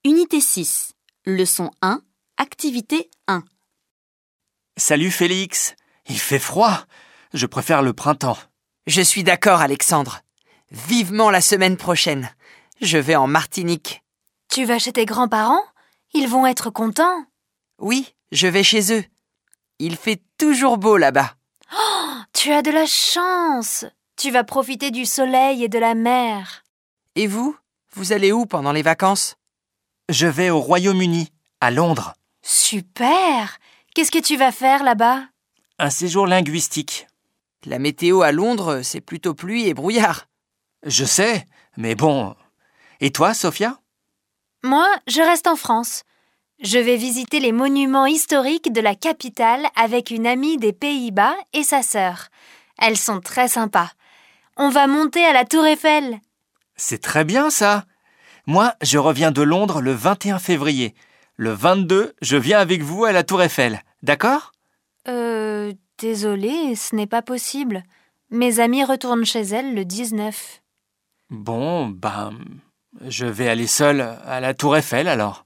Unité 6, leçon 1, activité 1. Salut Félix, il fait froid. Je préfère le printemps. Je suis d'accord, Alexandre. Vivement la semaine prochaine. Je vais en Martinique. Tu vas chez tes grands-parents? Ils vont être contents. Oui, je vais chez eux. Il fait toujours beau là-bas. Oh, tu as de la chance. Tu vas profiter du soleil et de la mer. Et vous? Vous allez où pendant les vacances? Je vais au Royaume-Uni, à Londres. Super! Qu'est-ce que tu vas faire là-bas? Un séjour linguistique. La météo à Londres, c'est plutôt pluie et brouillard. Je sais, mais bon. Et toi, Sophia? Moi, je reste en France. Je vais visiter les monuments historiques de la capitale avec une amie des Pays-Bas et sa sœur. Elles sont très sympas. On va monter à la Tour Eiffel. C'est très bien ça. Moi, je reviens de Londres le 21 février. Le 22, je viens avec vous à la Tour Eiffel. D'accord? Désolée, ce n'est pas possible. Mes amies retournent chez elles le 19. Bon, je vais aller seul à la Tour Eiffel alors.